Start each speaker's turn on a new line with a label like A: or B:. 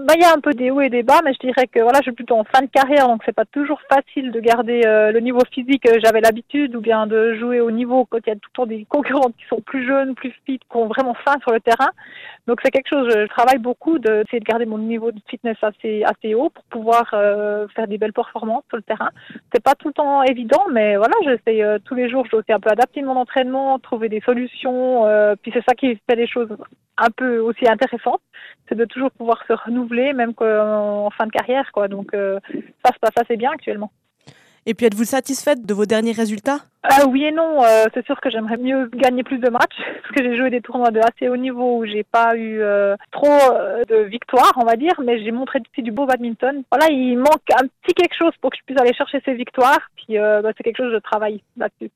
A: il y a un peu des hauts et des bas, mais je dirais que voilà, je suis plutôt en fin de carrière, donc c'est pas toujours facile de garder le niveau physique que j'avais l'habitude, ou bien de jouer au niveau quand il y a tout le temps des concurrentes qui sont plus jeunes, plus fit, qui ont vraiment faim sur le terrain. Donc c'est quelque chose, je travaille beaucoup d'essayer de garder mon niveau de fitness assez haut pour pouvoir faire des belles performances sur le terrain. C'est pas tout le temps évident, mais voilà, j'essaie tous les jours, je dois aussi un peu adapter mon entraînement, trouver des solutions, puis c'est ça qui fait les choses un peu aussi intéressantes, c'est de toujours pouvoir se renouveler, même en fin de carrière, quoi. Donc ça se passe assez bien actuellement.
B: Et puis êtes-vous satisfaite de vos derniers résultats?
A: Oui et non, c'est sûr que j'aimerais mieux gagner plus de matchs, parce que j'ai joué des tournois de assez haut niveau où j'ai pas eu trop de victoires, on va dire, mais j'ai montré aussi du beau badminton. Voilà, il manque un petit quelque chose pour que je puisse aller chercher ces victoires, puis c'est quelque chose que je travaille là-dessus.